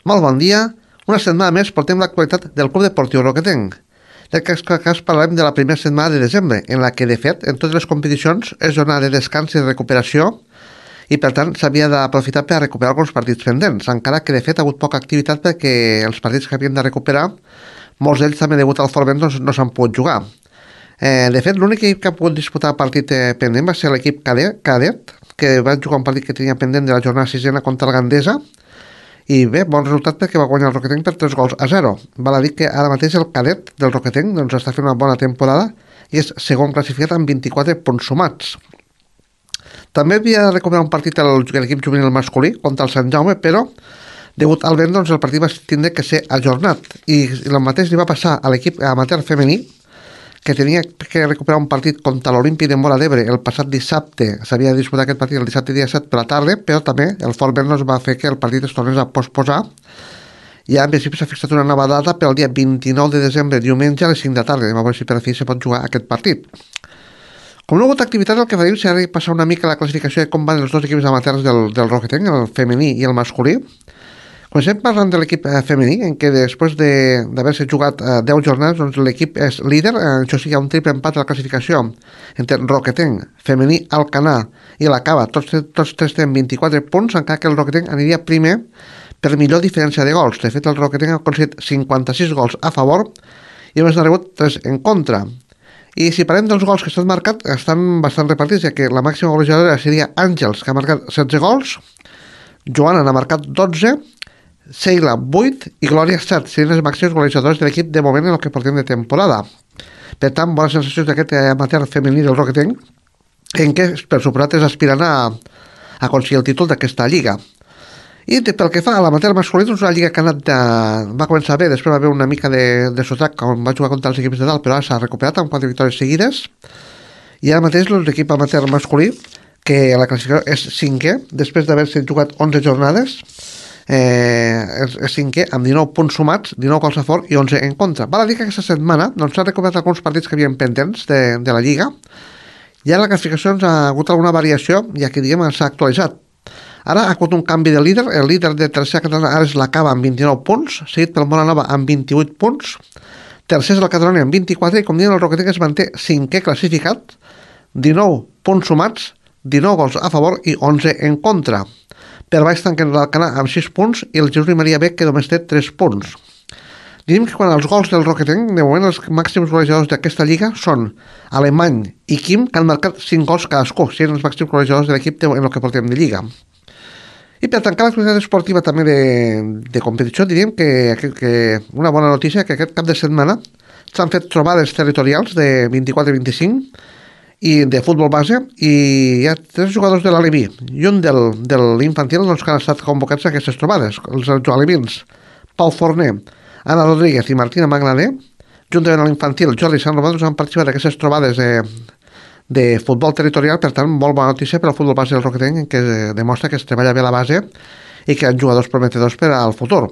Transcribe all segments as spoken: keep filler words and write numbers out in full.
Molt bon dia. Una setmana més portem l'actualitat del Club Deportiu Roquetenc. En aquest cas parlarem de la primera setmana de desembre, en la que, de fet, en totes les competicions és jornada de descans i de recuperació i, per tant, s'havia d'aprofitar per a recuperar alguns partits pendents, encara que, de fet, ha hagut poca activitat perquè els partits que havien de recuperar, molts d'ells també degut al forment doncs, no s'han pogut jugar. Eh, de fet, l'únic equip que ha pogut disputar el partit eh, pendent va ser l'equip cadet, cadet, que va jugar un partit que tenia pendent de la jornada sisena contra el Gandesa. I bé, bon resultat perquè va guanyar el Roquetenc per tres gols a zero. Val a dir que ara mateix el cadet del Roquetenc doncs, està fent una bona temporada i és segon classificat amb vint-i-quatre punts sumats. També havia de recuperar un partit l'equip juvenil masculí contra el Sant Jaume, però degut al vent doncs, el partit va tindre que ser ajornat i el mateix li va passar a l'equip amateur femení, que tenia que recuperar un partit contra l'Olímpic de Móra d'Ebre el passat dissabte. S'havia de disputar aquest partit el dissabte dia set per la tarda, però també el fort vent va fer que el partit es tornés a posposar. I en principi s'ha fixat una nova data per al dia vint-i-nou de desembre, diumenge a les cinc de la tarda. A veure si per fi se pot jugar aquest partit. Com no ha hagut activitat, el que farem serà passar una mica la classificació de com van els dos equips amateurs del, del Roquetenc, el femení i el masculí. Comencem parlant de l'equip eh, femení, en què després d'haver-se de, jugat eh, deu jornades, doncs l'equip és líder, eh, això sí, hi ha un triple empat a la classificació entre Roquetenc, femení, Alcanar i la Cava, tots, tots tres tenen vint-i-quatre punts, encara que el Roquetenc aniria primer per millor diferència de gols. De fet, el Roquetenc ha aconseguit cinquanta-sis gols a favor i només n'ha rebut tres en contra. I si parlem dels gols que estan marcats, estan bastant repartits, ja que la màxima golejadora seria Àngels, que ha marcat setze gols, Joana n'ha marcat dotze, Seila vuit i Glòria set serien les màximes golejadores de l'equip de moment en el que portem de temporada. Per tant, bones sensacions d'aquest amateur femení del Roquetenc, en què per suposat es aspiren a, a aconseguir el títol d'aquesta lliga. I pel que fa a l'amateur masculí, doncs una lliga que ha anat de, va començar bé, després va haver una mica de, de sotrac quan va jugar contra els equips de dalt, però ara s'ha recuperat amb quatre victòries seguides. I ara mateix doncs, l'equip amateur masculí, que la classificació és cinquè, després d'haver-se jugat onze jornades, Eh, és, és cinquè amb dinou punts sumats, dinou gols a favor i onze en contra. Val a dir que aquesta setmana doncs, s'han recuperat alguns partits que havien pendents de, de la Lliga i ara la classificació doncs, ha hagut alguna variació, ja que diguem s'ha actualitzat. Ara ha hagut un canvi de líder, el líder de tercera catalana ara és la Cava amb vint-i-nou punts, seguit pel Moranova amb vint-i-vuit punts, tercer és la Catalunya amb vint-i-quatre i com diuen el Roquetenc es manté cinquè classificat, dinou punts sumats, dinou gols a favor i onze en contra. Per baix tanquen l'Alcanar amb sis punts i el Jesús i Maria B, que només té tres punts. Diríem que quan els gols del Roquetenc, de moment els màxims golejadors d'aquesta lliga són Alemany i Quim, que han marcat cinc gols cadascú, sent els màxims golejadors de l'equip en el que portem de lliga. I per tancar l'activitat esportiva també de, de competició, diríem que, que, que una bona notícia que aquest cap de setmana s'han fet trobades territorials de vint-i-quatre vint-i-cinc i de futbol base, i hi ha tres jugadors de l'Aleví i un del, de l'infantil doncs, que han estat convocats a aquestes trobades. Els alevins, Pau Forner, Anna Rodríguez i Martina Maglaner, juntament a l'infantil Jordi Sant Romà, doncs, han participat d'aquestes trobades de, de futbol territorial. Per tant, molt bona notícia per al futbol base del Roquetenc, que demostra que es treballa bé la base i que han jugadors prometedors per al futur.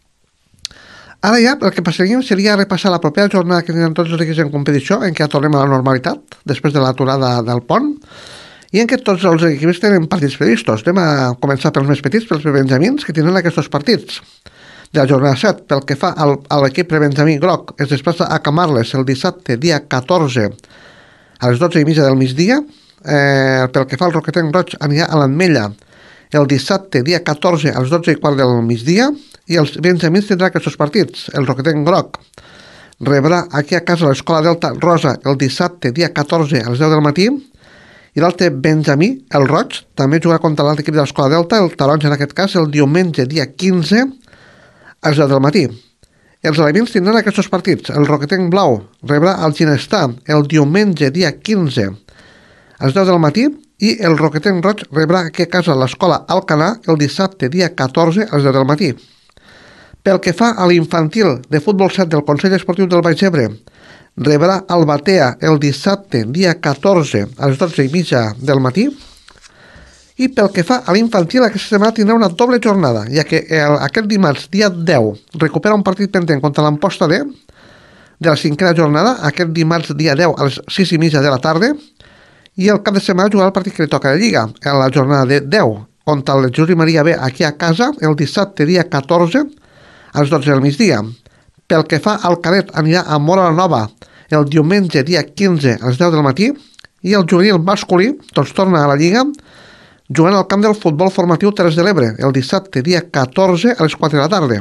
Ara ja el que passaríem seria repassar la propera jornada que tenen tots els equips en competició, en què ja tornem a la normalitat, després de l'aturada del pont, i en què tots els equips tenen partits previstos. Anem a començar pels més petits, pels prebenjamins, que tenen aquests partits. De la jornada set, pel que fa al, a l'equip prebenjamí groc, es desplaça a Camarles el dissabte, dia catorze, a les dotze i mitja del migdia. Eh, pel que fa al Roquetenc roig, anirà a l'Ametlla el dissabte, dia catorze, a les dotze i quart del migdia, i els benjamins tindrà aquests partits. El Roquetenc groc rebrà aquí a casa l'Escola Delta Rosa el dissabte, dia catorze, a les deu del matí, i l'altre benjamí, el roig, també jugarà contra l'altre equip de l'Escola Delta, el taronja en aquest cas, el diumenge, dia quinze, a les deu del matí. Els alevins tindran aquests partits. El Roquetenc blau rebrà el Ginestar el diumenge, dia quinze, a les deu del matí, i el Roquetenc roig rebrà aquí a casa l'Escola Alcanar el dissabte, dia catorze, a les deu del matí. Pel que fa a l'infantil de futbol set del Consell Esportiu del Baix Ebre, rebrà el Batea el dissabte, dia catorze, a les dotze i mitja del matí. I pel que fa a l'infantil, aquesta setmana tindrà una doble jornada, ja que el, aquest dimarts, dia deu, recupera un partit pendent contra l'Amposta D, de la cinquena jornada, aquest dimarts, dia deu, a les sis i mitja de la tarda, i el cap de setmana jugarà el partit que li toca de Lliga, en la jornada de deu, contra el Jesús i Maria B aquí a casa, el dissabte, dia catorze, a les dotze del migdia. Pel que fa al cadet, anirà a Móra la Nova el diumenge dia quinze a les deu del matí, i el juvenil masculí doncs torna a la Lliga jugant al camp del futbol formatiu Terres de l'Ebre el dissabte dia catorze a les quatre de la tarda.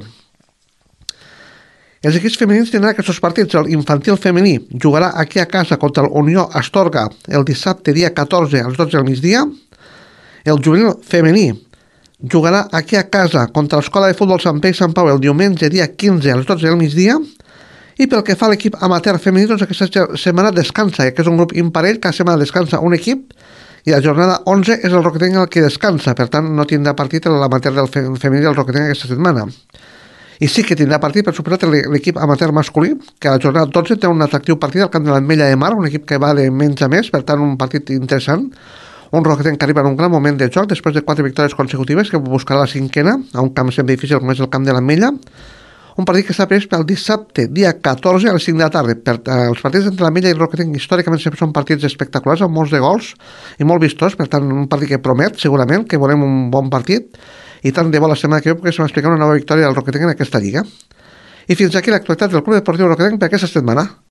Els equips femenins tindran aquests partits. El infantil femení jugarà aquí a casa contra l'Unió Astorga el dissabte dia catorze a les dotze del migdia. El juvenil femení jugarà aquí a casa contra l'Escola de Futbol Sant Pere i Sant Pau el diumenge dia quinze a les dotze del migdia. I pel que fa a l'equip amateur femení, doncs aquesta setmana descansa, que és un grup imparell, cada setmana descansa un equip, i la jornada onze és el Roquetenc el que descansa, per tant no tindrà partit l'amateur del femení del Roquetenc aquesta setmana. I sí que tindrà partit, per suposat, l'equip amateur masculí, que a la jornada dotze té un atractiu partit al camp de l'Ametlla de Mar, un equip que va de menys a més, per tant un partit interessant, un Roquetenc que arriba en un gran moment de joc després de quatre victòries consecutives, que buscarà la cinquena, a un camp sempre difícil com és el camp de l'Ametlla. Un partit que està previst pel dissabte, dia catorze a les cinc de la tarda. Per, eh, els partits entre l'Ametlla i el Roquetenc històricament sempre són partits espectaculars, amb molts de gols i molt vistós, per tant un partit que promet segurament, que volem un bon partit, i tant de bo la setmana que ve perquè se m'explica una nova victòria del Roquetenc en aquesta lliga. I fins aquí l'actualitat del Club Deportiu Roquetenc per aquesta setmana.